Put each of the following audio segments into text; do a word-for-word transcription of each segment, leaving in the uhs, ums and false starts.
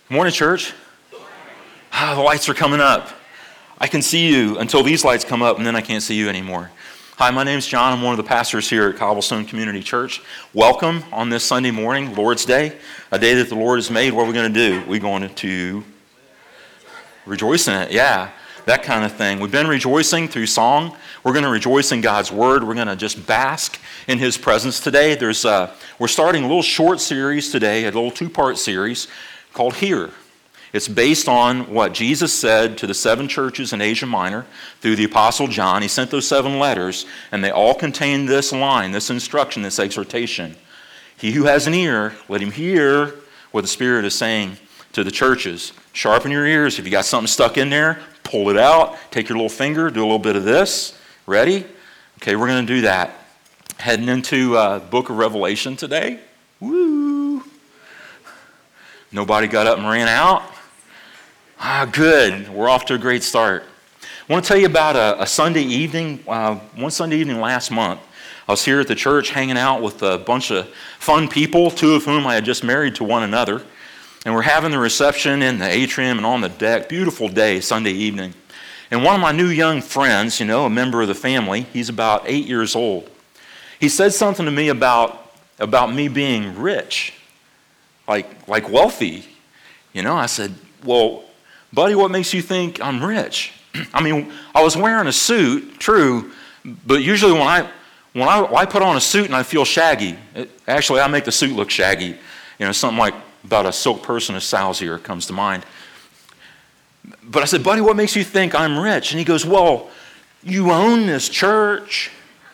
Morning, church. Ah, the lights are coming up. I can see you until these lights come up, and then I can't see you anymore. Hi, my name's John. I'm one of the pastors here at Cobblestone Community Church. Welcome on this Sunday morning, Lord's Day, a day that the Lord has made. What are we going to do? We're going to rejoice in it. Yeah, that kind of thing. We've been rejoicing through song. We're going to rejoice in God's Word. We're going to just bask in His presence today. There's uh, we're starting a little short series today, a little two-part series called Here. It's based on what Jesus said to the seven churches in Asia Minor through the Apostle John. He sent those seven letters, and they all contain this line, this instruction, this exhortation. He who has an ear, let him hear what the Spirit is saying to the churches. Sharpen your ears. If you got something stuck in there, pull it out. Take your little finger, do a little bit of this. Ready? Okay, we're going to do that. Heading into uh, the book of Revelation today. Woo! Nobody got up and ran out? Ah, good. We're off to a great start. I want to tell you about a, a Sunday evening. Uh, one Sunday evening last month, I was here at the church hanging out with a bunch of fun people, two of whom I had just married to one another. And we're having the reception in the atrium and on the deck. Beautiful day, Sunday evening. And one of my new young friends, you know, a member of the family, he's about eight years old. He said something to me about, about me being rich, like, like wealthy. You know, I said, well, buddy, what makes you think I'm rich? I mean, I was wearing a suit, true, but usually when I when I, when I put on a suit and I feel shaggy, it, actually I make the suit look shaggy. You know, something like about a silk person of Sal's ear comes to mind. But I said, buddy, what makes you think I'm rich? And he goes, well, you own this church.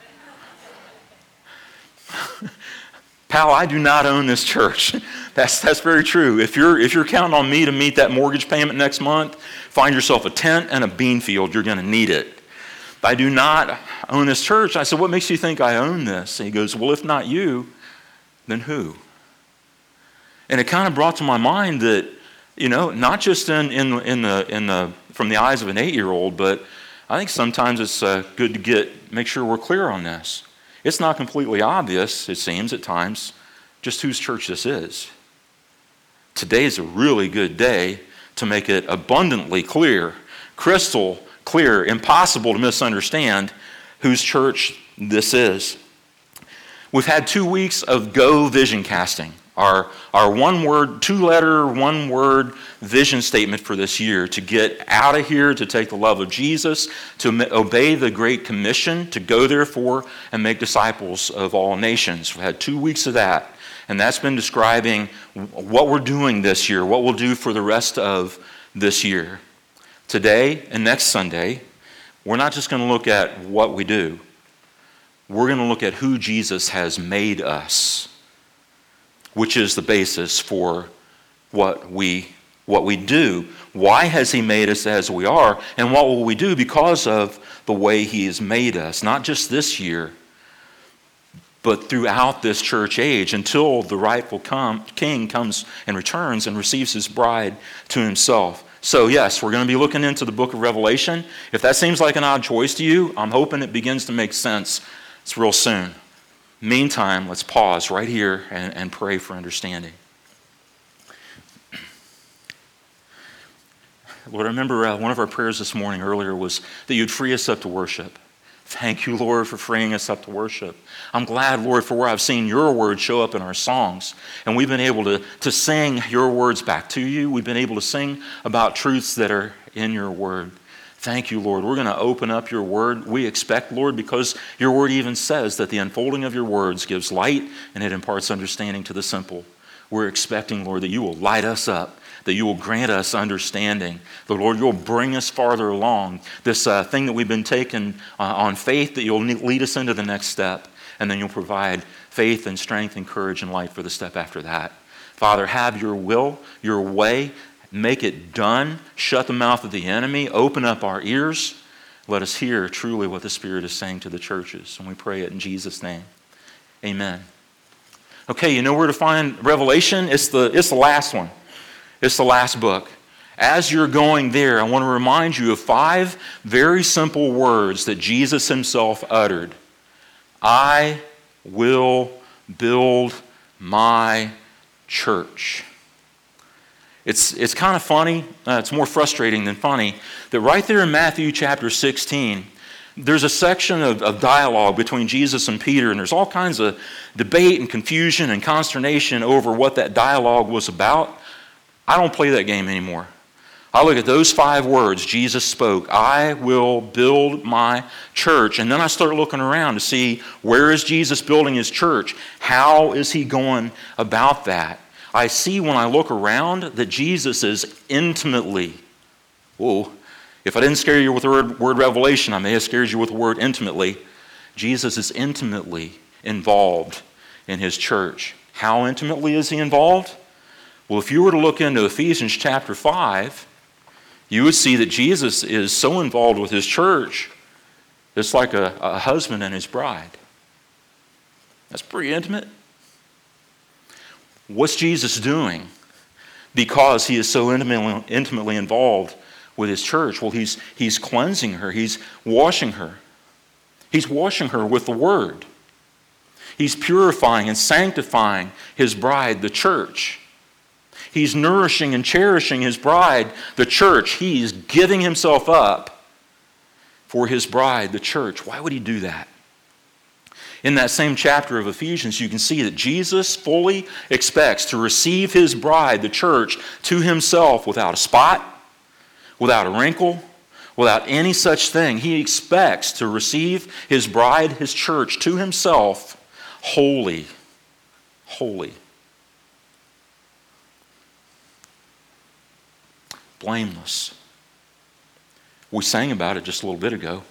Pal, I do not own this church. That's that's very true. If you're if you're counting on me to meet that mortgage payment next month, find yourself a tent and a bean field. You're going to need it. I do not own this church. I said, what makes you think I own this? And he goes, well, if not you, then who? And it kind of brought to my mind that, you know, not just in in in the in the from the eyes of an eight-year-old, but I think sometimes it's uh, good to get make sure we're clear on this. It's not completely obvious, it seems, at times, just whose church this is. Today is a really good day to make it abundantly clear, crystal clear, impossible to misunderstand whose church this is. We've had two weeks of Go Vision Casting, our, our one-word, two-letter, one-word vision statement for this year, to get out of here, to take the love of Jesus, to obey the Great Commission, to go therefore and make disciples of all nations. We've had two weeks of that, and that's been describing what we're doing this year, what we'll do for the rest of this year. Today and next Sunday, we're not just going to look at what we do. We're going to look at who Jesus has made us, which is the basis for what we what we do. Why has He made us as we are, and what will we do because of the way He has made us, not just this year, but throughout this church age until the rightful come, king comes and returns and receives his bride to himself. So yes, we're going to be looking into the book of Revelation. If that seems like an odd choice to you, I'm hoping it begins to make sense. It's real soon. Meantime, let's pause right here and, and pray for understanding. Lord, I remember uh, one of our prayers this morning earlier was that you'd free us up to worship. Thank you, Lord, for freeing us up to worship. I'm glad, Lord, for where I've seen your word show up in our songs. And we've been able to, to sing your words back to you. We've been able to sing about truths that are in your word. Thank you, Lord. We're going to open up your word. We expect, Lord, because your word even says that the unfolding of your words gives light and it imparts understanding to the simple. We're expecting, Lord, that you will light us up, that you will grant us understanding. The Lord, you'll bring us farther along. This uh, thing that we've been taking uh, on faith, that you'll lead us into the next step, and then you'll provide faith and strength and courage and light for the step after that. Father, have your will, your way. Make it done. Shut the mouth of the enemy. Open up our ears. Let us hear truly what the Spirit is saying to the churches. And we pray it in Jesus' name. Amen. Okay, you know where to find Revelation? It's the, it's the last one. It's the last book. As you're going there, I want to remind you of five very simple words that Jesus himself uttered. I will build my church. It's, it's kind of funny, uh, it's more frustrating than funny, that right there in Matthew chapter sixteen, there's a section of, of dialogue between Jesus and Peter, and there's all kinds of debate and confusion and consternation over what that dialogue was about. I don't play that game anymore. I look at those five words Jesus spoke, I will build my church, and then I start looking around to see where is Jesus building his church? How is he going about that? I see when I look around that Jesus is intimately, whoa, if I didn't scare you with the word, word revelation, I may have scared you with the word intimately. Jesus is intimately involved in his church. How intimately is he involved? Well, if you were to look into Ephesians chapter five, you would see that Jesus is so involved with his church, it's like a, a husband and his bride. That's pretty intimate. What's Jesus doing because he is so intimately, intimately involved with his church? Well, he's, he's cleansing her. He's washing her. He's washing her with the word. He's purifying and sanctifying his bride, the church. He's nourishing and cherishing his bride, the church. He's giving himself up for his bride, the church. Why would he do that? In that same chapter of Ephesians, you can see that Jesus fully expects to receive his bride, the church, to himself without a spot, without a wrinkle, without any such thing. He expects to receive his bride, his church, to himself holy, holy, blameless. We sang about it just a little bit ago.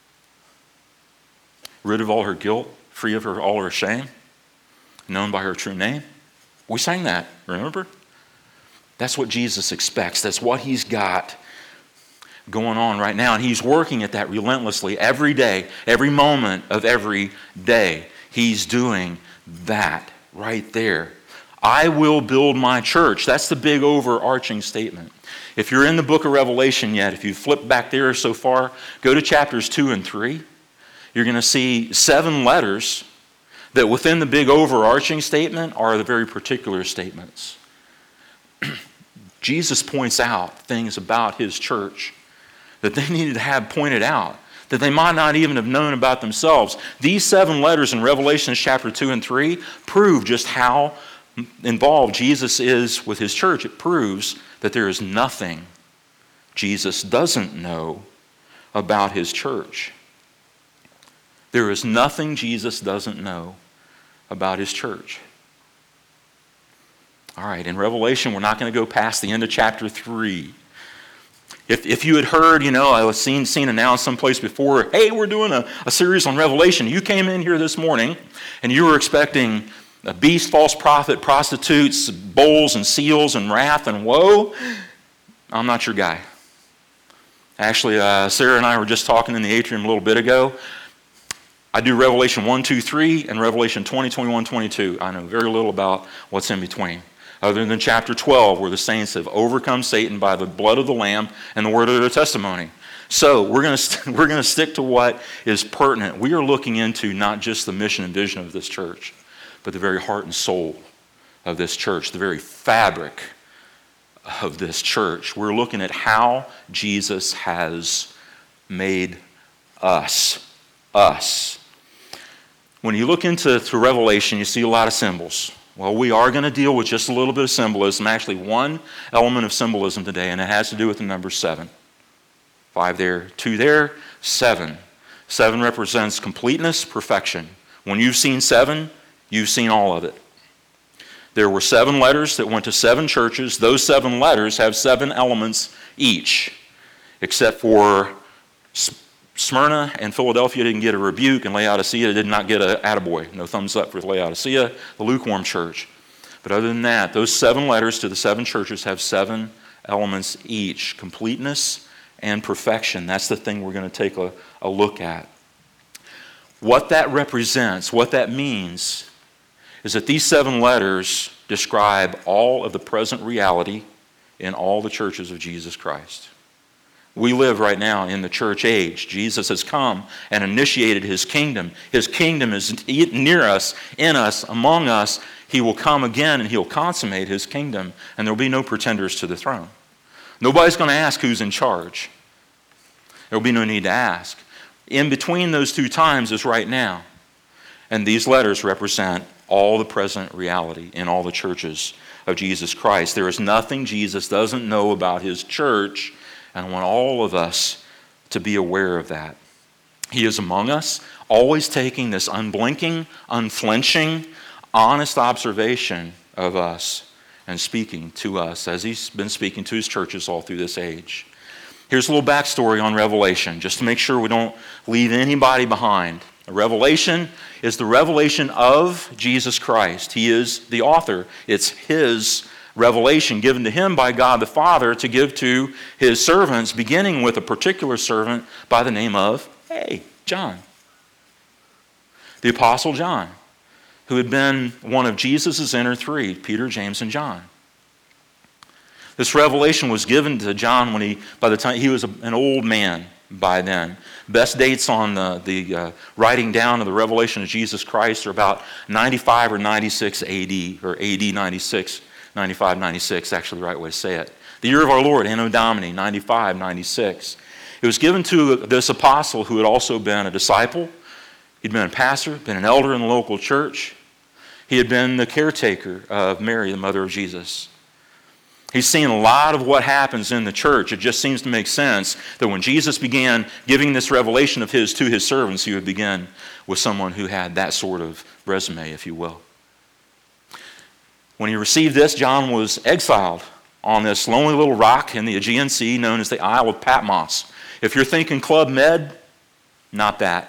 Rid of all her guilt, free of her all her shame, known by her true name. We sang that, remember? That's what Jesus expects. That's what he's got going on right now. And he's working at that relentlessly every day, every moment of every day. He's doing that right there. I will build my church. That's the big overarching statement. If you're in the book of Revelation yet, if you've flipped back there so far, go to chapters two and three. You're going to see seven letters that within the big overarching statement are the very particular statements. Jesus points out things about his church that they needed to have pointed out, that they might not even have known about themselves. These seven letters in Revelation chapter two and three prove just how involved Jesus is with his church. It proves that there is nothing Jesus doesn't know about his church. There is nothing Jesus doesn't know about his church. All right, in Revelation, we're not going to go past the end of chapter three. If, if you had heard, you know, I was seen, seen announced someplace before, hey, we're doing a, a series on Revelation. You came in here this morning and you were expecting a beast, false prophet, prostitutes, bowls and seals and wrath and woe. I'm not your guy. Actually, uh, Sarah and I were just talking in the atrium a little bit ago. I do Revelation one, two, three, and Revelation twenty, twenty-one, twenty-two. I know very little about what's in between, other than chapter twelve, where the saints have overcome Satan by the blood of the Lamb and the word of their testimony. So we're going to st- we're going to stick to what is pertinent. We are looking into not just the mission and vision of this church, but the very heart and soul of this church, the very fabric of this church. We're looking at how Jesus has made us, us. When you look into to Revelation, you see a lot of symbols. Well, we are going to deal with just a little bit of symbolism, actually one element of symbolism today, and it has to do with the number seven. Five there, two there, seven. Seven represents completeness, perfection. When you've seen seven, you've seen all of it. There were seven letters that went to seven churches. Those seven letters have seven elements each, except for Smyrna and Philadelphia didn't get a rebuke, and Laodicea did not get an attaboy. No thumbs up for Laodicea, the lukewarm church. But other than that, those seven letters to the seven churches have seven elements each, completeness and perfection. That's the thing we're going to take a, a look at. What that represents, what that means, is that these seven letters describe all of the present reality in all the churches of Jesus Christ. We live right now in the church age. Jesus has come and initiated his kingdom. His kingdom is near us, in us, among us. He will come again and he'll consummate his kingdom, and there will be no pretenders to the throne. Nobody's going to ask who's in charge. There will be no need to ask. In between those two times is right now. And these letters represent all the present reality in all the churches of Jesus Christ. There is nothing Jesus doesn't know about his church, and I want all of us to be aware of that. He is among us, always taking this unblinking, unflinching, honest observation of us and speaking to us as he's been speaking to his churches all through this age. Here's a little backstory on Revelation, just to make sure we don't leave anybody behind. Revelation is the revelation of Jesus Christ. He is the author. It's his revelation given to him by God the Father to give to his servants, beginning with a particular servant by the name of, hey, John. The Apostle John, who had been one of Jesus' inner three, Peter, James, and John. This revelation was given to John when he, by the time he was an old man by then. Best dates on the, the uh, writing down of the revelation of Jesus Christ are about ninety-five or ninety-six A D, or A D ninety-six, ninety-five, ninety-six, actually the right way to say it. The year of our Lord, Anno Domini, ninety-five, ninety-six. It was given to this apostle who had also been a disciple. He'd been a pastor, been an elder in the local church. He had been the caretaker of Mary, the mother of Jesus. He's seen a lot of what happens in the church. It just seems to make sense that when Jesus began giving this revelation of his to his servants, he would begin with someone who had that sort of resume, if you will. When he received this, John was exiled on this lonely little rock in the Aegean Sea known as the Isle of Patmos. If you're thinking Club Med, not that.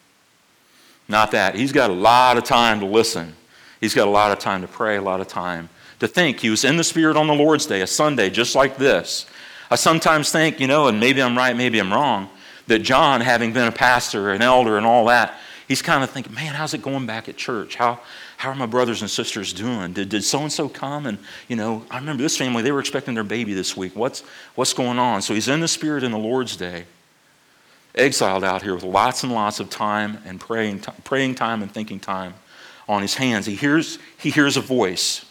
Not that. He's got a lot of time to listen. He's got a lot of time to pray, a lot of time to think. He was in the Spirit on the Lord's Day, a Sunday, just like this. I sometimes think, you know, and maybe I'm right, maybe I'm wrong, that John, having been a pastor, an elder, and all that, he's kind of thinking, man, how's it going back at church? How how are my brothers and sisters doing? Did did so-and-so come? And, you know, I remember this family, they were expecting their baby this week. What's, what's going on? So he's in the Spirit in the Lord's Day, exiled out here with lots and lots of time and praying, praying time and thinking time on his hands. He hears, he hears a voice.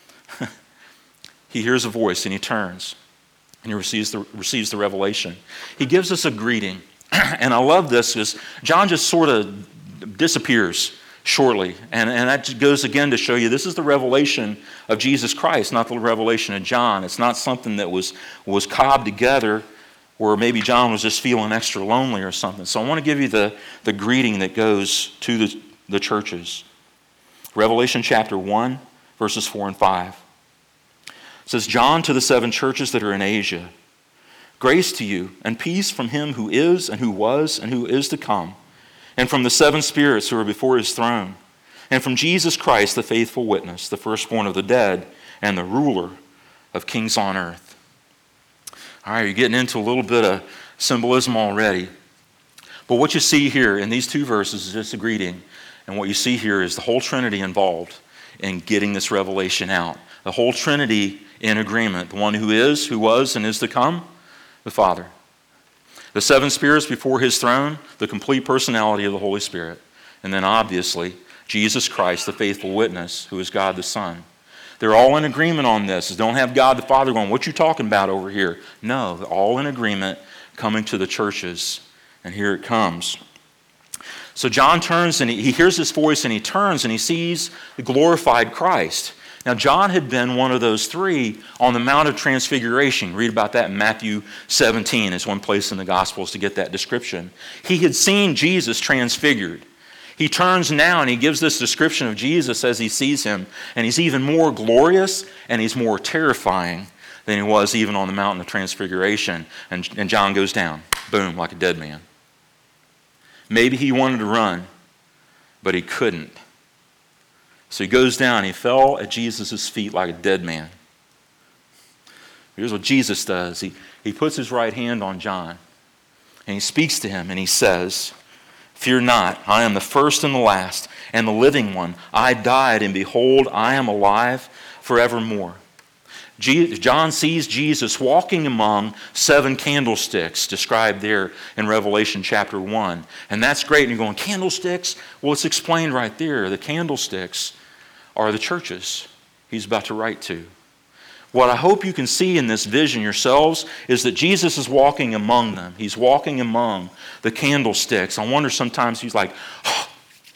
He hears a voice and he turns and he receives the, receives the revelation. He gives us a greeting. And I love this because John just sort of disappears shortly. And, and that just goes again to show you this is the revelation of Jesus Christ, not the revelation of John. It's not something that was, was cobbed together where maybe John was just feeling extra lonely or something. So I want to give you the, the greeting that goes to the, the churches. Revelation chapter one, verses four and five. It says, John to the seven churches that are in Asia, grace to you and peace from him who is and who was and who is to come, and from the seven spirits who are before his throne, and from Jesus Christ, the faithful witness, the firstborn of the dead, and the ruler of kings on earth. All right, you're getting into a little bit of symbolism already. But what you see here in these two verses is just a greeting. And what you see here is the whole Trinity involved in getting this revelation out. The whole Trinity in agreement. The one who is, who was, and is to come, the Father. The seven spirits before his throne, the complete personality of the Holy Spirit. And then obviously, Jesus Christ, the faithful witness, who is God the Son. They're all in agreement on this. Don't have God the Father going, what you talking about over here? No, they're all in agreement coming to the churches. And here it comes. So John turns and he, he hears this voice and he turns and he sees the glorified Christ. Now, John had been one of those three on the Mount of Transfiguration. Read about that in Matthew seventeen is one place in the Gospels to get that description. He had seen Jesus transfigured. He turns now and he gives this description of Jesus as he sees him. And he's even more glorious and he's more terrifying than he was even on the Mountain of Transfiguration. And, and John goes down, boom, like a dead man. Maybe he wanted to run, but he couldn't. So he goes down, he fell at Jesus' feet like a dead man. Here's what Jesus does. He, he puts his right hand on John, and he speaks to him, and he says, fear not, I am the first and the last, and the living one. I died, and behold, I am alive forevermore. John sees Jesus walking among seven candlesticks described there in Revelation chapter one. And that's great. And you're going, candlesticks? Well, it's explained right there. The candlesticks are the churches he's about to write to. What I hope you can see in this vision yourselves is that Jesus is walking among them. He's walking among the candlesticks. I wonder sometimes he's like, oh.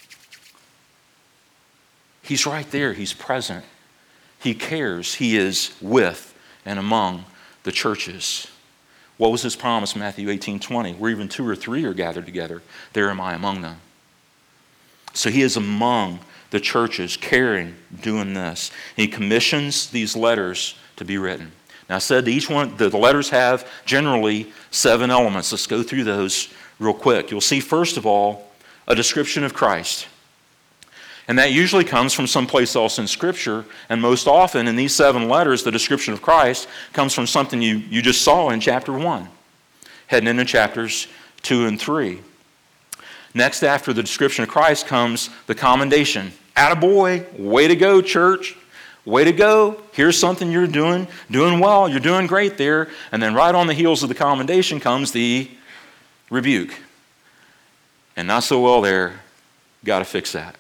He's right there. He's present. He cares. He is with and among the churches. What was his promise, Matthew eighteen twenty? Where even two or three are gathered together, there am I among them. So he is among the churches, caring, doing this. He commissions these letters to be written. Now I said each one, the letters have generally seven elements. Let's go through those real quick. You'll see, first of all, a description of Christ. And that usually comes from someplace else in Scripture. And most often in these seven letters, the description of Christ comes from something you, you just saw in chapter one, heading into chapters two and three. Next, after the description of Christ, comes the commendation. Attaboy, way to go, church. Way to go. Here's something you're doing, doing well. You're doing great there. And then right on the heels of the commendation comes the rebuke. And not so well there. Got to fix that.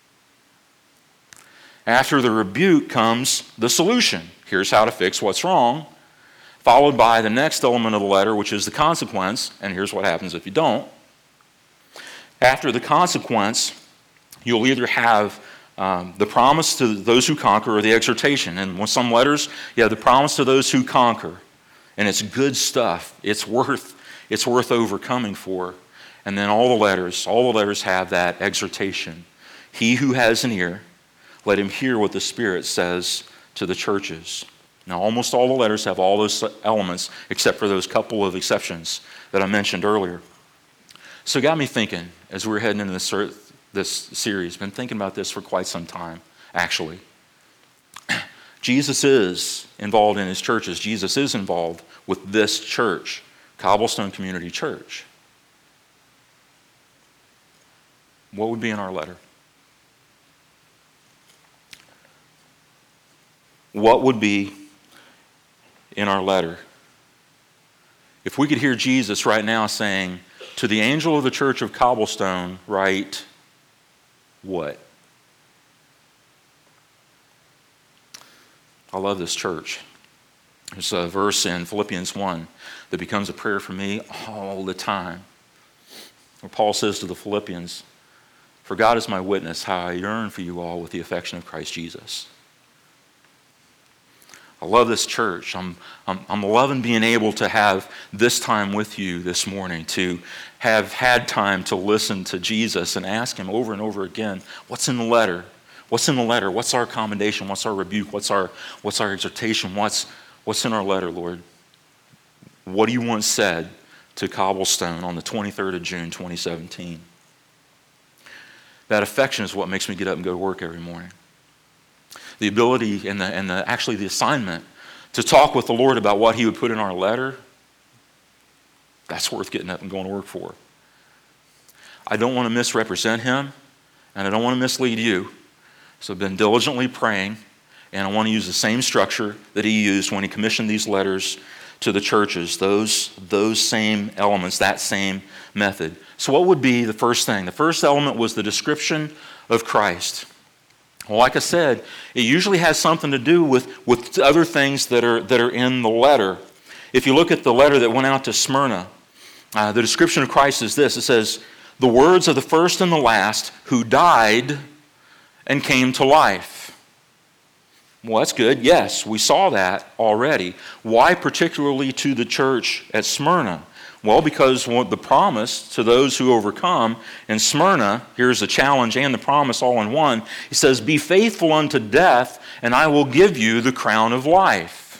After the rebuke comes the solution. Here's how to fix what's wrong. Followed by the next element of the letter, which is the consequence. And here's what happens if you don't. After the consequence, you'll either have um, the promise to those who conquer or the exhortation. And with some letters, you have the promise to those who conquer. And it's good stuff. It's worth, it's worth overcoming for. And then all the letters, all the letters have that exhortation. He who has an ear, let him hear what the Spirit says to the churches. Now, almost all the letters have all those elements, except for those couple of exceptions that I mentioned earlier. So it got me thinking, as we're heading into this, this series, been thinking about this for quite some time, actually. Jesus is involved in his churches. Jesus is involved with this church, Cobblestone Community Church. What would be in our letter? What would be in our letter? If we could hear Jesus right now saying, to the angel of the church of Cobblestone, write what? I love this church. There's a verse in Philippians one that becomes a prayer for me all the time. Where Paul says to the Philippians, for God is my witness, how I yearn for you all with the affection of Christ Jesus. I love this church. I'm, I'm, I'm loving being able to have this time with you this morning, to have had time to listen to Jesus and ask him over and over again, what's in the letter? What's in the letter? What's our commendation? What's our rebuke? What's our, what's our exhortation? What's, what's in our letter, Lord? What do you want said to Cobblestone on the twenty-third of June, twenty seventeen? That affection is what makes me get up and go to work every morning. The ability and the, and the actually the assignment to talk with the Lord about what he would put in our letter, that's worth getting up and going to work for. I don't want to misrepresent him, and I don't want to mislead you. So I've been diligently praying, and I want to use the same structure that he used when he commissioned these letters to the churches, those, those same elements, that same method. So what would be the first thing? The first element was the description of Christ. Well, like I said, it usually has something to do with, with other things that are, that are in the letter. If you look at the letter that went out to Smyrna, uh, the description of Christ is this. It says, the words of the first and the last who died and came to life. Well, that's good. Yes, we saw that already. Why particularly to the church at Smyrna? Well, because the promise to those who overcome in Smyrna, here's the challenge and the promise all in one. He says, be faithful unto death, and I will give you the crown of life.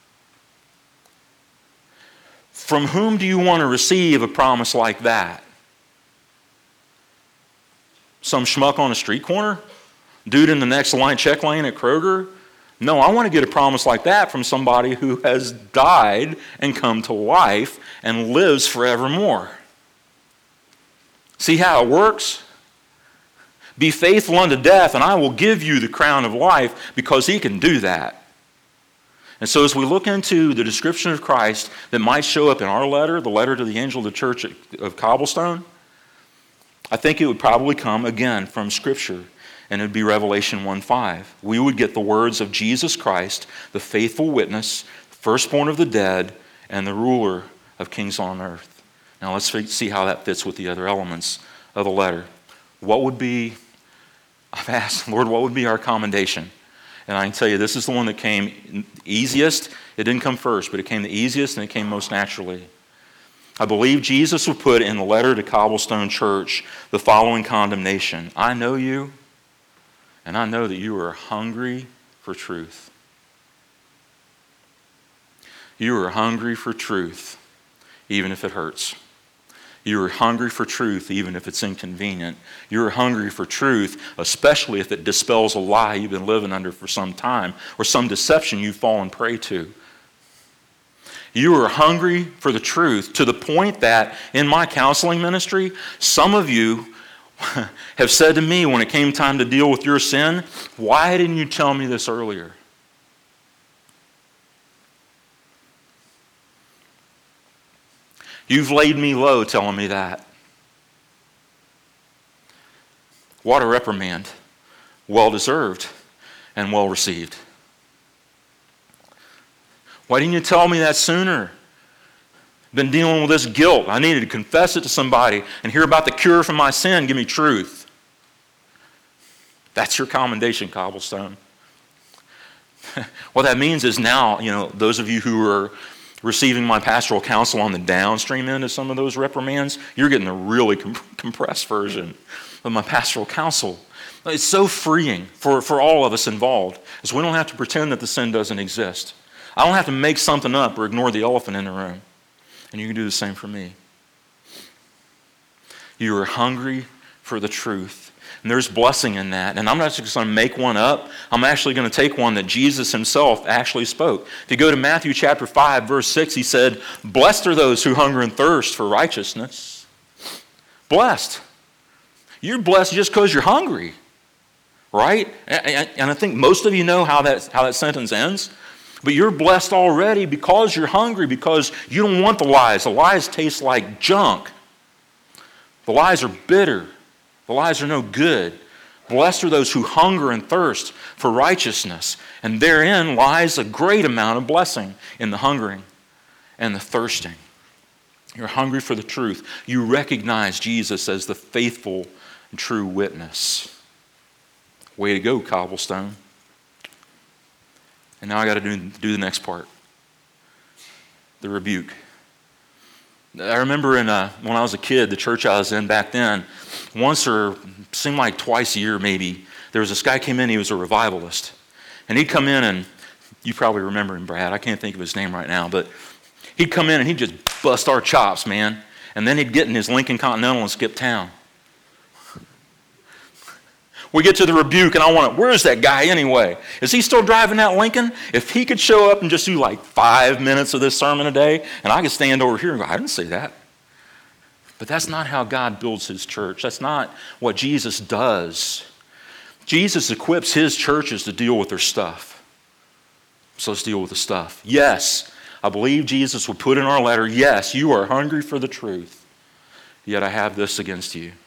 From whom do you want to receive a promise like that? Some schmuck on a street corner? Dude in the next line check lane at Kroger? No, I want to get a promise like that from somebody who has died and come to life and lives forevermore. See how it works? Be faithful unto death, and I will give you the crown of life, because he can do that. And so as we look into the description of Christ that might show up in our letter, the letter to the angel of the church of Cobblestone, I think it would probably come, again, from Scripture, and it would be Revelation one five. We would get the words of Jesus Christ, the faithful witness, firstborn of the dead, and the ruler of kings on earth. Now let's see how that fits with the other elements of the letter. What would be, I've asked, Lord, what would be our commendation? And I can tell you, this is the one that came easiest. It didn't come first, but it came the easiest and it came most naturally. I believe Jesus would put in the letter to Cobblestone Church the following condemnation. I know you, and I know that you are hungry for truth. You are hungry for truth, even if it hurts. You are hungry for truth, even if it's inconvenient. You are hungry for truth, especially if it dispels a lie you've been living under for some time or some deception you've fallen prey to. You are hungry for the truth to the point that in my counseling ministry, some of you have said to me when it came time to deal with your sin, why didn't you tell me this earlier? You've laid me low telling me that. What a reprimand. Well-deserved and well-received. Why didn't you tell me that sooner? Been dealing with this guilt. I needed to confess it to somebody and hear about the cure from my sin. Give me truth. That's your commendation, Cobblestone. What that means is now, you know, those of you who are receiving my pastoral counsel on the downstream end of some of those reprimands, you're getting a really comp- compressed version of my pastoral counsel. It's so freeing for, for all of us involved, because we don't have to pretend that the sin doesn't exist. I don't have to make something up or ignore the elephant in the room. And you can do the same for me. You are hungry for the truth. And there's blessing in that. And I'm not just going to make one up. I'm actually going to take one that Jesus himself actually spoke. If you go to Matthew chapter five, verse six, he said, "Blessed are those who hunger and thirst for righteousness." Blessed. You're blessed just because you're hungry. Right? And I think most of you know how that, how that sentence ends. But you're blessed already because you're hungry, because you don't want the lies. The lies taste like junk. The lies are bitter. The lies are no good. Blessed are those who hunger and thirst for righteousness. And therein lies a great amount of blessing in the hungering and the thirsting. You're hungry for the truth. You recognize Jesus as the faithful and true witness. Way to go, Cobblestone. And now I got to do, do the next part. The rebuke. I remember in uh, when I was a kid, the church I was in back then, once or seemed like twice a year maybe, there was this guy came in, he was a revivalist. And he'd come in and, you probably remember him, Brad, I can't think of his name right now, but he'd come in and he'd just bust our chops, man. And then he'd get in his Lincoln Continental and skip town. We get to the rebuke and I want to, where's that guy anyway? Is he still driving that Lincoln? If he could show up and just do like five minutes of this sermon a day, and I could stand over here and go, I didn't say that. But that's not how God builds his church. That's not what Jesus does. Jesus equips his churches to deal with their stuff. So let's deal with the stuff. Yes, I believe Jesus would put in our letter, yes, you are hungry for the truth, yet I have this against you.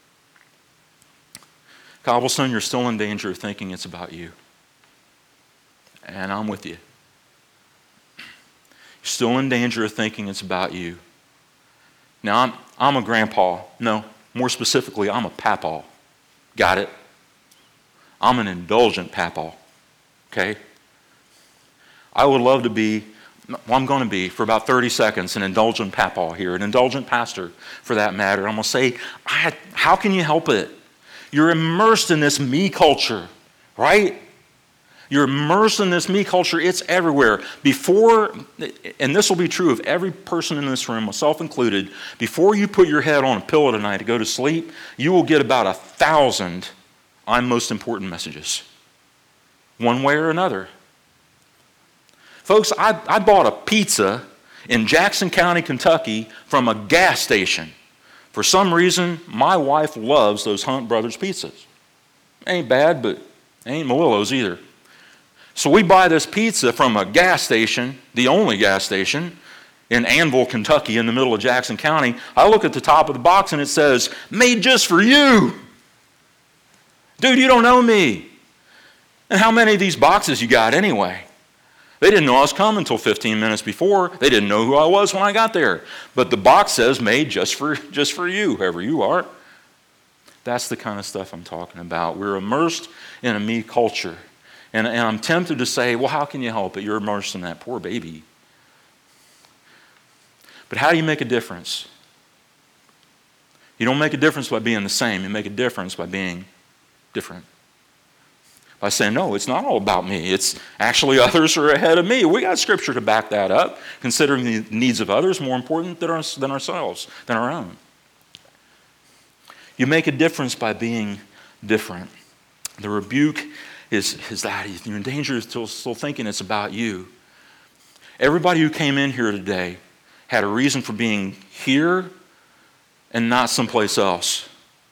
Cobblestone, you're still in danger of thinking it's about you. And I'm with you. You're still in danger of thinking it's about you. Now, I'm, I'm a grandpa. No, more specifically, I'm a papaw. Got it? I'm an indulgent papaw. Okay? I would love to be, well, I'm going to be, for about thirty seconds, an indulgent papaw here, an indulgent pastor, for that matter. I'm going to say, I, how can you help it? You're immersed in this me culture, right? You're immersed in this me culture. It's everywhere. Before, and this will be true of every person in this room, myself included, before you put your head on a pillow tonight to go to sleep, you will get about a thousand I'm most important messages, one way or another. Folks, I, I bought a pizza in Jackson County, Kentucky from a gas station. For some reason, my wife loves those Hunt Brothers pizzas. Ain't bad, but ain't Melillo's either. So we buy this pizza from a gas station, the only gas station, in Anvil, Kentucky, in the middle of Jackson County. I look at the top of the box and it says, made just for you. Dude, you don't know me. And how many of these boxes you got anyway? They didn't know I was coming until fifteen minutes before. They didn't know who I was when I got there. But the box says, made just for, just for you, whoever you are. That's the kind of stuff I'm talking about. We're immersed in a me culture. And, and I'm tempted to say, well, how can you help it? You're immersed in that poor baby. But how do you make a difference? You don't make a difference by being the same. You make a difference by being different. By saying, no, it's not all about me. It's actually others are ahead of me. We got scripture to back that up, considering the needs of others more important than, our, than ourselves, than our own. You make a difference by being different. The rebuke is, is that you're in danger of still, still thinking it's about you. Everybody who came in here today had a reason for being here and not someplace else.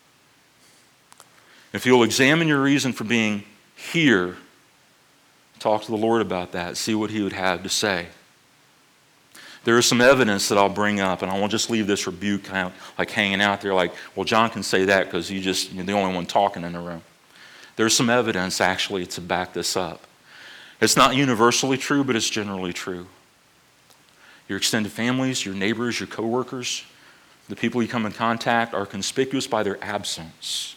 If you'll examine your reason for being here, talk to the Lord about that, see what he would have to say. There is some evidence that I'll bring up, and I won't just leave this rebuke kind of like hanging out there like, well, John can say that because you just, you're the only one talking in the room. There's some evidence actually to back this up. It's not universally true, but it's generally true. Your extended families, your neighbors, your coworkers, the people you come in contact are conspicuous by their absence.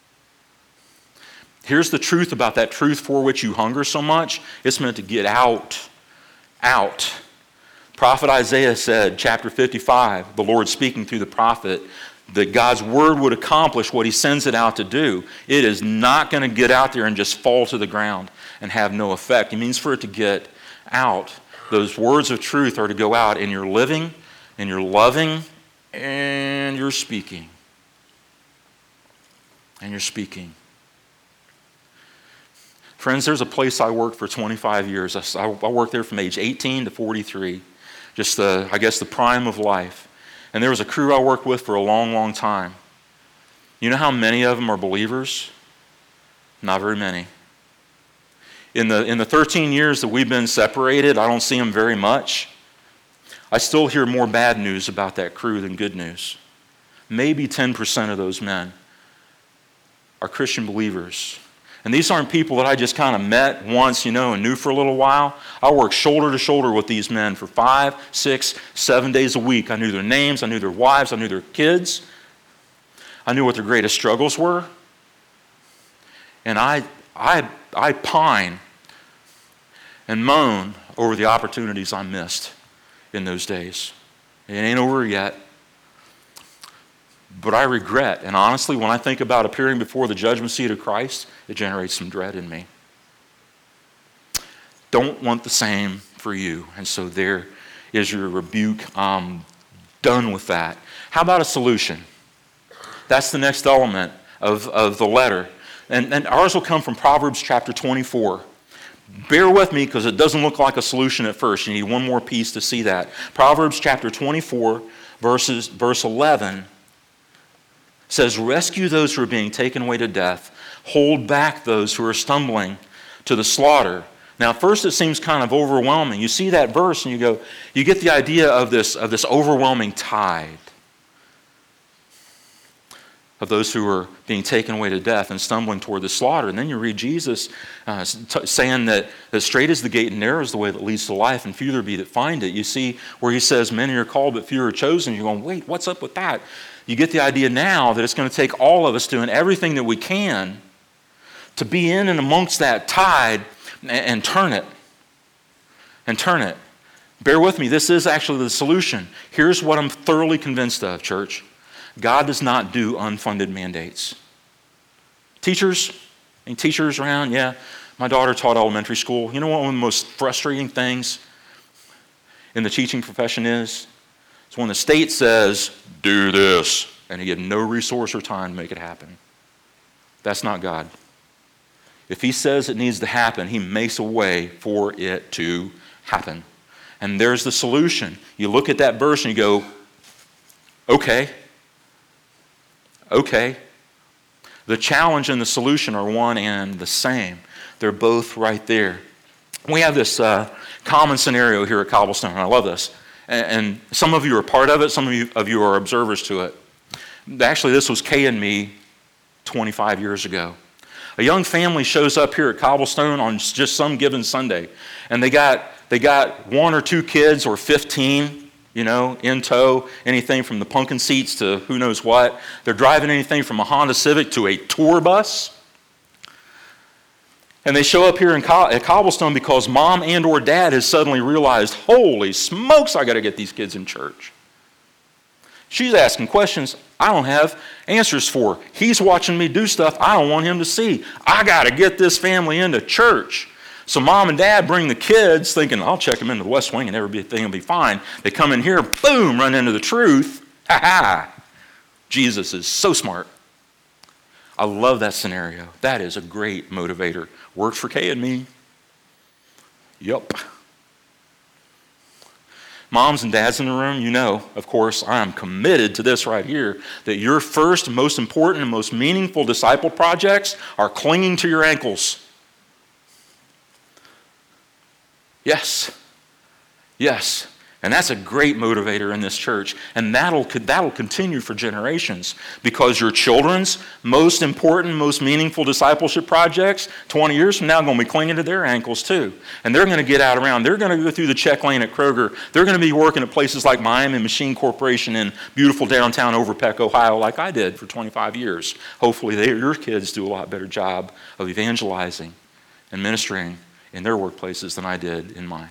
Here's the truth about that truth for which you hunger so much. It's meant to get out. Out. Prophet Isaiah said, chapter fifty-five, the Lord speaking through the prophet, that God's word would accomplish what he sends it out to do. It is not going to get out there and just fall to the ground and have no effect. It means for it to get out. Those words of truth are to go out in your living, in your loving, and your speaking. And you're speaking. Friends, there's a place I worked for twenty-five years. I, I worked there from age eighteen to forty-three. Just the, I guess, the prime of life. And there was a crew I worked with for a long, long time. You know how many of them are believers? Not very many. In the, in the thirteen years that we've been separated, I don't see them very much. I still hear more bad news about that crew than good news. Maybe ten percent of those men are Christian believers. And these aren't people that I just kind of met once, you know, and knew for a little while. I worked shoulder to shoulder with these men for five, six, seven days a week. I knew their names, I knew their wives, I knew their kids. I knew what their greatest struggles were. And I, I, I pine and moan over the opportunities I missed in those days. It ain't over yet. But I regret, and honestly, when I think about appearing before the judgment seat of Christ, it generates some dread in me. Don't want the same for you. And so there is your rebuke. I'm done with that. How about a solution? That's the next element of, of the letter. And, and ours will come from Proverbs chapter twenty-four. Bear with me because it doesn't look like a solution at first. You need one more piece to see that. Proverbs chapter twenty-four, verses, verse eleven says, rescue those who are being taken away to death. Hold back those who are stumbling to the slaughter. Now, at first it seems kind of overwhelming. You see that verse and you go, you get the idea of this, of this overwhelming tide of those who are being taken away to death and stumbling toward the slaughter. And then you read Jesus uh, t- saying that, that straight is the gate and narrow is the way that leads to life, and few there be that find it. You see where he says, many are called, but few are chosen. You're going, wait, what's up with that? You get the idea now that it's going to take all of us doing everything that we can to be in and amongst that tide and, and turn it. And turn it. Bear with me, this is actually the solution. Here's what I'm thoroughly convinced of, church. God does not do unfunded mandates. Teachers, any teachers around? Yeah, my daughter taught elementary school. You know what one of the most frustrating things in the teaching profession is? It's when the state says, do this, and you have no resource or time to make it happen. That's not God. If he says it needs to happen, he makes a way for it to happen. And there's the solution. You look at that verse and you go, okay, okay. The challenge and the solution are one and the same. They're both right there. We have this uh, common scenario here at Cobblestone, and I love this. And, and some of you are part of it, some of you, of you are observers to it. Actually, this was Kay and me twenty-five years ago. A young family shows up here at Cobblestone on just some given Sunday, and they got they got one or two kids or fifteen, you know, in tow, anything from the pumpkin seats to who knows what. They're driving anything from a Honda Civic to a tour bus. And they show up here in Co- at Cobblestone because mom and or dad has suddenly realized, holy smokes, I got to get these kids in church. She's asking questions I don't have answers for. He's watching me do stuff I don't want him to see. I got to get this family into church. So mom and dad bring the kids thinking, I'll check them into the West Wing and everything will be fine. They come in here, boom, run into the truth. Ha ha. Jesus is so smart. I love that scenario. That is a great motivator. Works for Kay and me. Yup. Moms and dads in the room, you know, of course, I am committed to this right here, that your first, most important, and most meaningful disciple projects are clinging to your ankles. Yes. Yes. And that's a great motivator in this church. And that'll, that'll continue for generations, because your children's most important, most meaningful discipleship projects twenty years from now are going to be clinging to their ankles too. And they're going to get out around. They're going to go through the check lane at Kroger. They're going to be working at places like Miami Machine Corporation in beautiful downtown Overpeck, Ohio, like I did for twenty-five years. Hopefully they, your kids do a lot better job of evangelizing and ministering in their workplaces than I did in mine.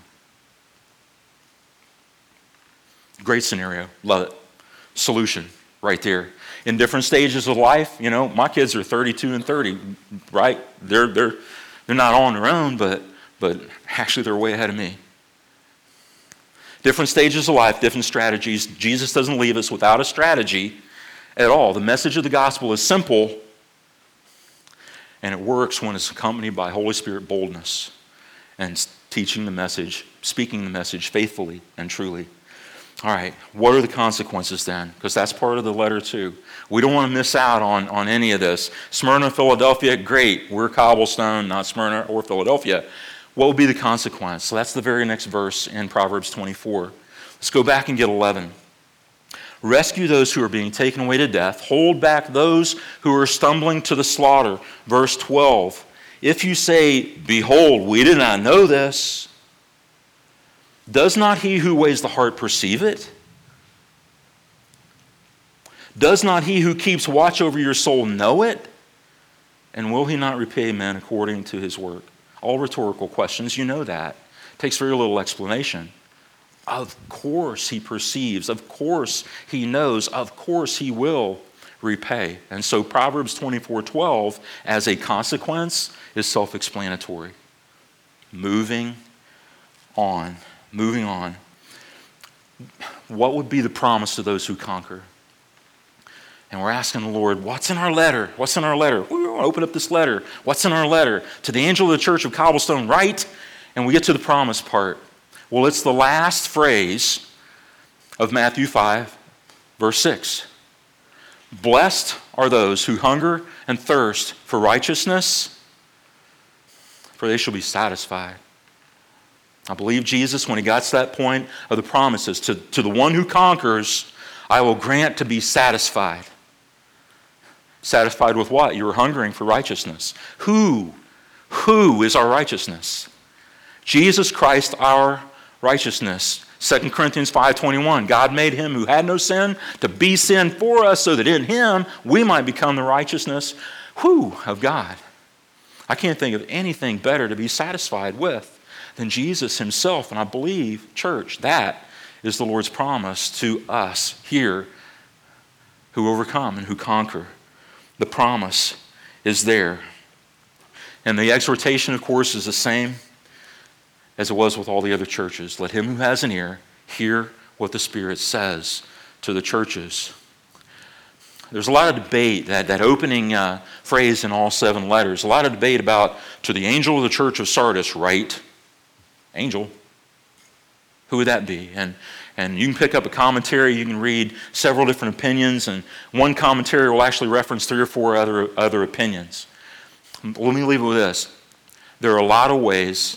Great scenario. Love it. Solution right there. In different stages of life, you know, my kids are thirty-two and thirty, right? They're they're they're not all on their own, but but actually they're way ahead of me. Different stages of life, different strategies. Jesus doesn't leave us without a strategy at all. The message of the gospel is simple, and it works when it's accompanied by Holy Spirit boldness and teaching the message, speaking the message faithfully and truly. All right, what are the consequences then? Because that's part of the letter too. We don't want to miss out on, on any of this. Smyrna, Philadelphia, great. We're Cobblestone, not Smyrna or Philadelphia. What will be the consequence? So that's the very next verse in Proverbs twenty-four. Let's go back and get eleven. Rescue those who are being taken away to death. Hold back those who are stumbling to the slaughter. Verse twelve. If you say, behold, we did not know this, does not he who weighs the heart perceive it? Does not he who keeps watch over your soul know it? And will he not repay men according to his work? All rhetorical questions, you know that. It takes very little explanation. Of course he perceives. Of course he knows. Of course he will repay. And so Proverbs twenty-four twelve, as a consequence, is self-explanatory. Moving on. Moving on. What would be the promise to those who conquer? And we're asking the Lord, what's in our letter? What's in our letter? We want to open up this letter. What's in our letter? To the angel of the church of Cobblestone, write, and we get to the promise part. Well, it's the last phrase of Matthew five, verse six. Blessed are those who hunger and thirst for righteousness, for they shall be satisfied. I believe Jesus, when he got to that point of the promises, to, to the one who conquers, I will grant to be satisfied. Satisfied with what? You're hungering for righteousness. Who? Who is our righteousness? Jesus Christ, our righteousness. Second Corinthians five twenty-one, God made him who had no sin to be sin for us so that in him we might become the righteousness, who, of God. I can't think of anything better to be satisfied with than Jesus himself. And I believe, church, that is the Lord's promise to us here who overcome and who conquer. The promise is there. And the exhortation, of course, is the same as it was with all the other churches. Let him who has an ear hear what the Spirit says to the churches. There's a lot of debate, that, that opening uh, phrase in all seven letters, a lot of debate about, to the angel of the church of Sardis, write. Angel. Who would that be? And and you can pick up a commentary, you can read several different opinions, and one commentary will actually reference three or four other, other opinions. Let me leave it with this. There are a lot of ways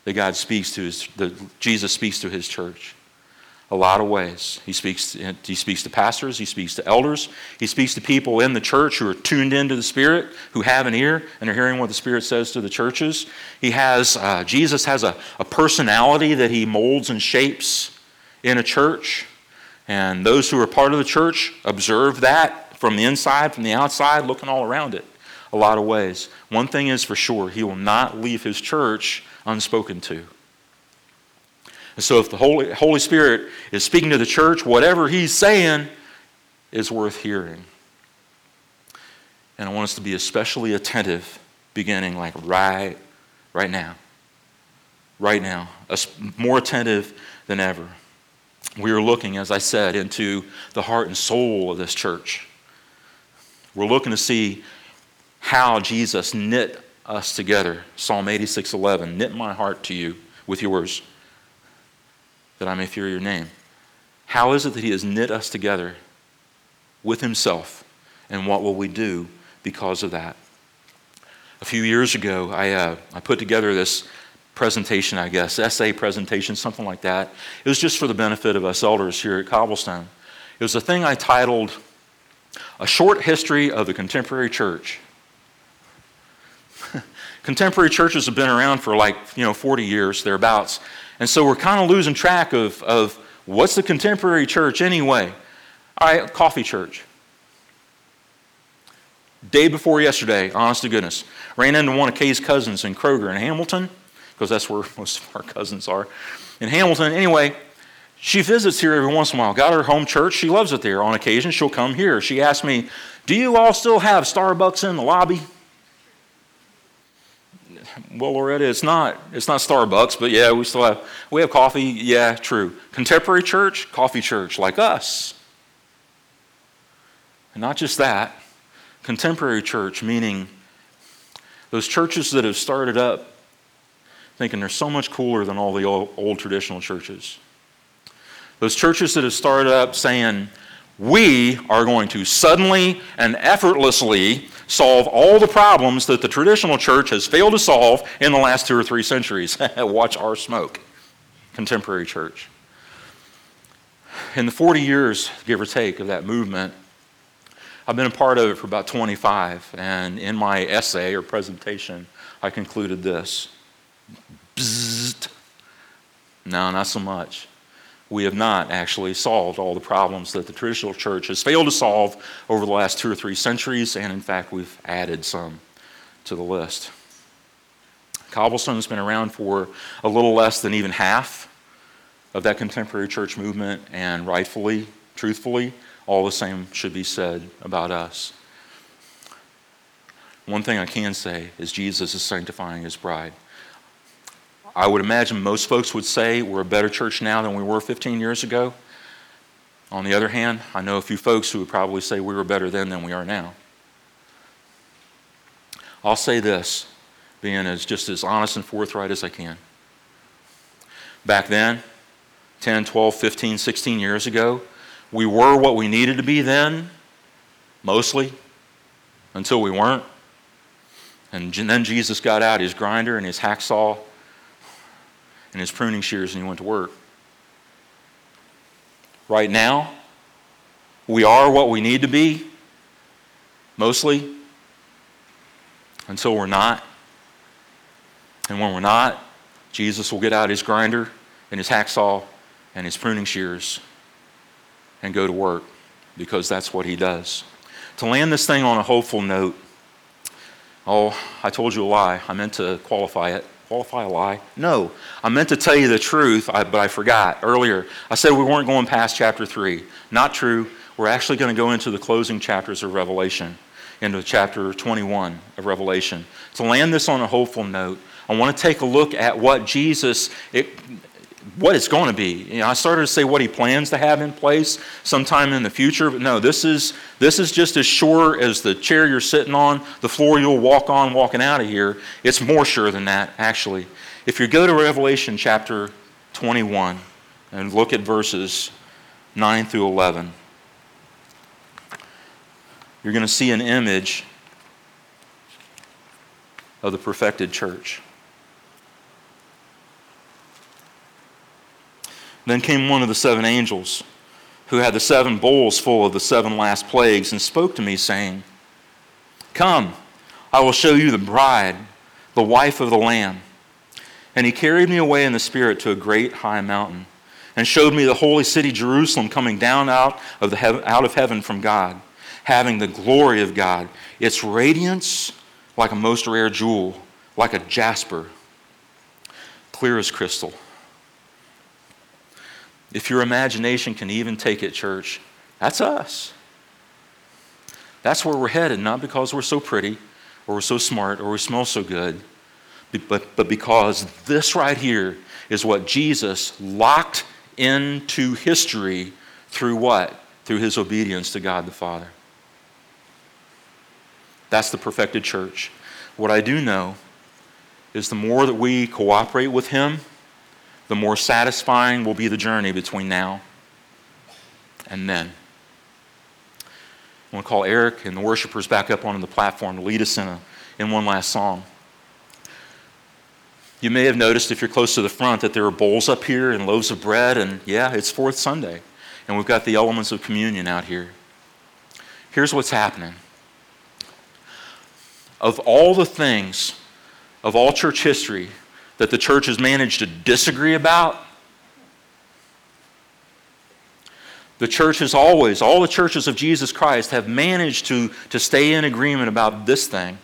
that God speaks to his, that Jesus speaks to his church. A lot of ways. He speaks, he speaks to pastors, he speaks to elders, he speaks to people in the church who are tuned into the Spirit, who have an ear and are hearing what the Spirit says to the churches. He has, uh, Jesus has a, a personality that he molds and shapes in a church. And those who are part of the church observe that from the inside, from the outside, looking all around it. A lot of ways. One thing is for sure, he will not leave his church unspoken to. And so if the Holy, Holy Spirit is speaking to the church, whatever he's saying is worth hearing. And I want us to be especially attentive, beginning like right, right now. Right now. More attentive than ever. We are looking, as I said, into the heart and soul of this church. We're looking to see how Jesus knit us together. Psalm eighty-six eleven, knit my heart to you with yours, that I may fear your name. How is it that he has knit us together with himself, and what will we do because of that? A few years ago, I uh, I put together this presentation, I guess, essay presentation, something like that. It was just for the benefit of us elders here at Cobblestone. It was a thing I titled, A Short History of the Contemporary Church. Contemporary churches have been around for like, you know, forty years, thereabouts. And so we're kind of losing track of, of what's the contemporary church anyway? All right, coffee church. Day before yesterday, honest to goodness, ran into one of Kay's cousins in Kroger in Hamilton, because that's where most of our cousins are. In Hamilton, anyway, she visits here every once in a while. Got her home church. She loves it there. On occasion, she'll come here. She asked me, do you all still have Starbucks in the lobby? Well, Loretta, it's not it's not Starbucks, but yeah, we still have we have coffee. Yeah, true. Contemporary church, coffee church, like us. And not just that, contemporary church, meaning those churches that have started up thinking they're so much cooler than all the old, old traditional churches. Those churches that have started up saying, we are going to suddenly and effortlessly solve all the problems that the traditional church has failed to solve in the last two or three centuries. Watch our smoke. Contemporary church. In the forty years, give or take, of that movement, I've been a part of it for about twenty-five, and in my essay or presentation, I concluded this. Bzzzt. No, not so much. We have not actually solved all the problems that the traditional church has failed to solve over the last two or three centuries, and in fact, we've added some to the list. Cobblestone's been around for a little less than even half of that contemporary church movement, and rightfully, truthfully, all the same should be said about us. One thing I can say is Jesus is sanctifying his bride. I would imagine most folks would say we're a better church now than we were fifteen years ago. On the other hand, I know a few folks who would probably say we were better then than we are now. I'll say this, being as just as honest and forthright as I can. Back then, ten, twelve, fifteen, sixteen years ago, we were what we needed to be then, mostly, until we weren't. And then Jesus got out his grinder and his hacksaw and his pruning shears, and he went to work. Right now, we are what we need to be, mostly, until we're not. And when we're not, Jesus will get out his grinder and his hacksaw and his pruning shears and go to work, because that's what he does. To land this thing on a hopeful note, oh, I told you a lie. I meant to qualify it. Qualify a lie? No. I meant to tell you the truth, but I forgot earlier. I said we weren't going past chapter three. Not true. We're actually going to go into the closing chapters of Revelation, into chapter twenty-one of Revelation. To land this on a hopeful note, I want to take a look at what Jesus, it, what it's going to be. You know, I started to say what he plans to have in place sometime in the future, but no, this is this is just as sure as the chair you're sitting on, the floor you'll walk on walking out of here. It's more sure than that, actually. If you go to Revelation chapter twenty-one and look at verses nine through eleven, you're going to see an image of the perfected church. Then came one of the seven angels, who had the seven bowls full of the seven last plagues, and spoke to me, saying, Come, I will show you the bride, the wife of the Lamb. And he carried me away in the Spirit to a great high mountain, and showed me the holy city Jerusalem coming down out of, the heaven, out of heaven from God, having the glory of God, its radiance like a most rare jewel, like a jasper, clear as crystal. If your imagination can even take it, church, that's us. That's where we're headed, not because we're so pretty, or we're so smart, or we smell so good, but, but because this right here is what Jesus locked into history through what? Through his obedience to God the Father. That's the perfected church. What I do know is the more that we cooperate with him, the more satisfying will be the journey between now and then. I want to call Eric and the worshipers back up onto the platform to lead us in, a, in one last song. You may have noticed, if you're close to the front, that there are bowls up here and loaves of bread, and yeah, it's Fourth Sunday, and we've got the elements of communion out here. Here's what's happening. Of all the things, of all church history, that the church has managed to disagree about, the church has always, all the churches of Jesus Christ have managed to, to stay in agreement about this thing.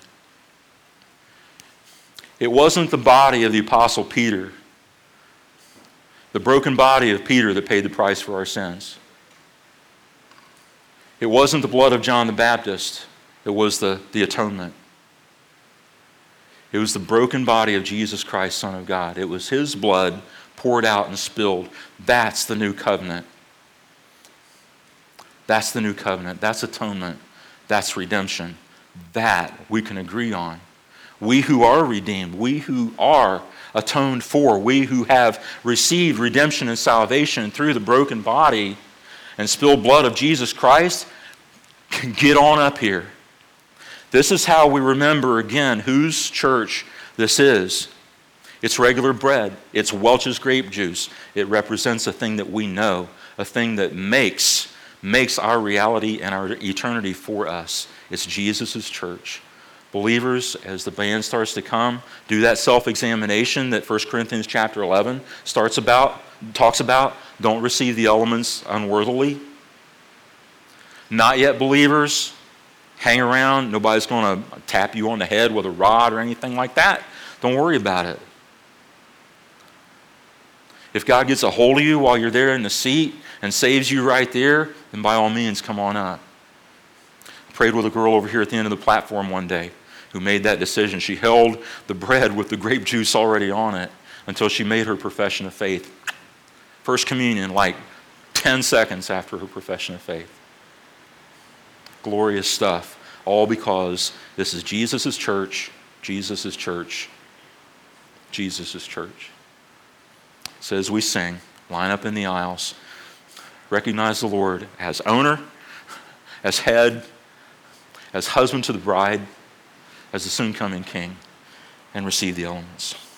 It wasn't the body of the Apostle Peter, the broken body of Peter, that paid the price for our sins. It wasn't the blood of John the Baptist. It was the, the atonement. It was the broken body of Jesus Christ, Son of God. It was his blood poured out and spilled. That's the new covenant. That's the new covenant. That's atonement. That's redemption. That we can agree on. We who are redeemed, we who are atoned for, we who have received redemption and salvation through the broken body and spilled blood of Jesus Christ, can get on up here. This is how we remember again whose church this is. It's regular bread. It's Welch's grape juice. It represents a thing that we know, a thing that makes, makes our reality and our eternity for us. It's Jesus' church. Believers, as the band starts to come, do that self-examination that First Corinthians chapter eleven starts about, talks about. Don't receive the elements unworthily. Not yet believers, hang around. Nobody's going to tap you on the head with a rod or anything like that. Don't worry about it. If God gets a hold of you while you're there in the seat and saves you right there, then by all means, come on up. I prayed with a girl over here at the end of the platform one day who made that decision. She held the bread with the grape juice already on it until she made her profession of faith. First communion, like ten seconds after her profession of faith. Glorious stuff. All because this is Jesus' church, Jesus' church, Jesus' church. So as we sing, line up in the aisles, recognize the Lord as owner, as head, as husband to the bride, as the soon-coming King, and receive the elements.